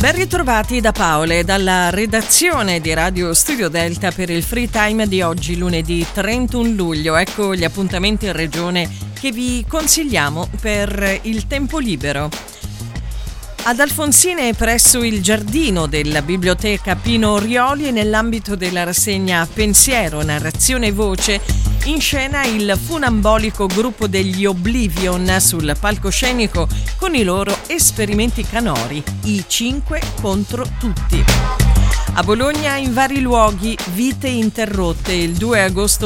Ben ritrovati da Paola e dalla redazione di Radio Studio Delta per il Free Time di oggi, lunedì 31 luglio. Ecco gli appuntamenti in regione che vi consigliamo per il tempo libero. Ad Alfonsine, presso il giardino della biblioteca Pino Orioli, nell'ambito della rassegna Pensiero, narrazione e voce, in scena il funambolico gruppo degli Oblivion sul palcoscenico con i loro esperimenti canori, i 5 contro tutti. A Bologna, in vari luoghi, Vite interrotte, il 2 agosto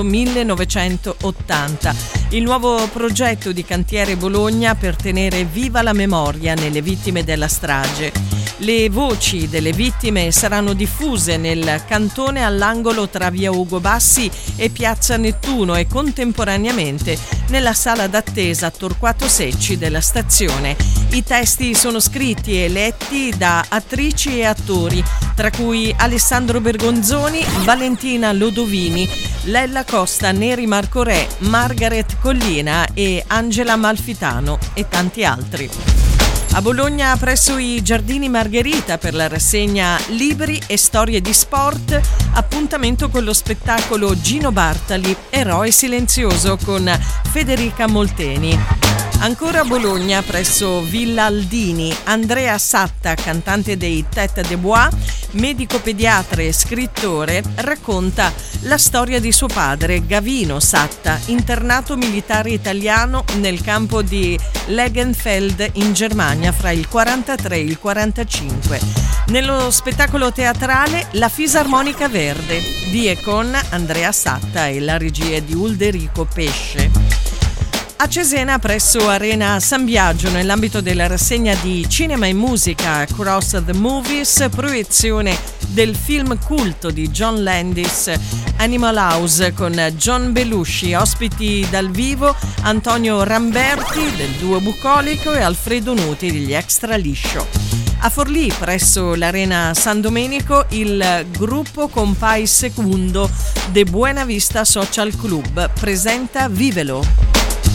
1980. Il nuovo progetto di Cantiere Bologna per tenere viva la memoria nelle vittime della strage. Le voci delle vittime saranno diffuse nel cantone all'angolo tra via Ugo Bassi e piazza Nettuno e contemporaneamente nella sala d'attesa Torquato Secci della stazione. I testi sono scritti e letti da attrici e attori, tra cui Alessandro Bergonzoni, Valentina Lodovini, Lella Costa, Neri Marco Re, Margaret Collina e Angela Malfitano e tanti altri. A Bologna, presso i Giardini Margherita, per la rassegna Libri e storie di sport, appuntamento con lo spettacolo Gino Bartali, Eroe silenzioso con Federica Molteni. Ancora a Bologna, presso Villa Aldini, Andrea Satta, cantante dei Tête de Bois, medico pediatra e scrittore, racconta la storia di suo padre, Gavino Satta, internato militare italiano nel campo di Legenfeld in Germania fra il 43 e il 45. Nello spettacolo teatrale La Fisarmonica Verde, di e con Andrea Satta e la regia di Ulderico Pesce. A Cesena, presso Arena San Biagio, nell'ambito della rassegna di cinema e musica Across the Movies, proiezione del film culto di John Landis, Animal House, con John Belushi, ospiti dal vivo Antonio Ramberti del duo bucolico e Alfredo Nuti degli Extra Liscio. A Forlì, presso l'Arena San Domenico, il gruppo Compay Secundo de Buena Vista Social Club presenta Vivelo.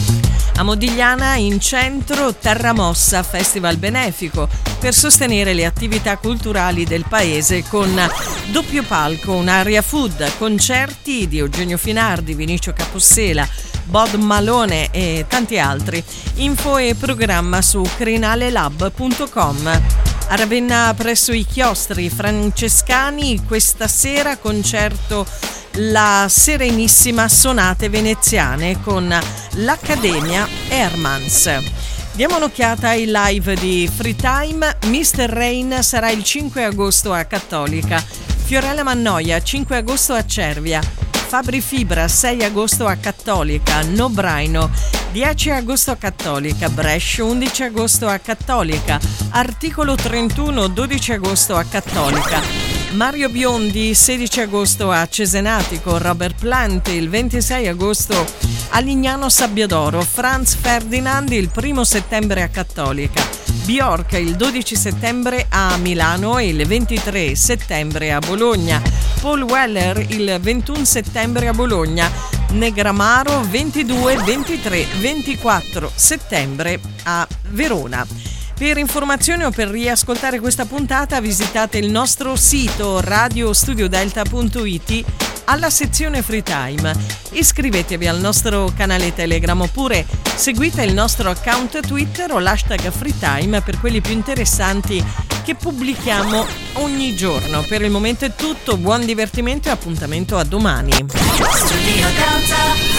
A Modigliana, in centro, Terra Mossa, festival benefico per sostenere le attività culturali del paese con doppio palco, un'area food, concerti di Eugenio Finardi, Vinicio Capossela, Bod Malone e tanti altri. Info e programma su crinalelab.com. A Ravenna, presso i chiostri francescani, questa sera concerto La Serenissima Sonate Veneziane con l'Accademia Hermans. Diamo un'occhiata ai live di Free Time. Mr. Rain sarà il 5 agosto a Cattolica, Fiorella Mannoia 5 agosto a Cervia, Fabri Fibra 6 agosto a Cattolica, Nobraino 10 agosto a Cattolica, Brescia 11 agosto a Cattolica, Articolo 31 12 agosto a Cattolica, Mario Biondi 16 agosto a Cesenatico, Robert Plant il 26 agosto a Lignano Sabbiadoro, Franz Ferdinand il 1 settembre a Cattolica, Bjork il 12 settembre a Milano e il 23 settembre a Bologna, Paul Weller il 21 settembre a Bologna, Negramaro 22, 23, 24 settembre a Verona. Per informazioni o per riascoltare questa puntata visitate il nostro sito radiostudiodelta.it alla sezione Free Time. Iscrivetevi al nostro canale Telegram oppure seguite il nostro account Twitter o l'hashtag Free Time per quelli più interessanti che pubblichiamo ogni giorno. Per il momento è tutto, buon divertimento e appuntamento a domani. Studio Delta.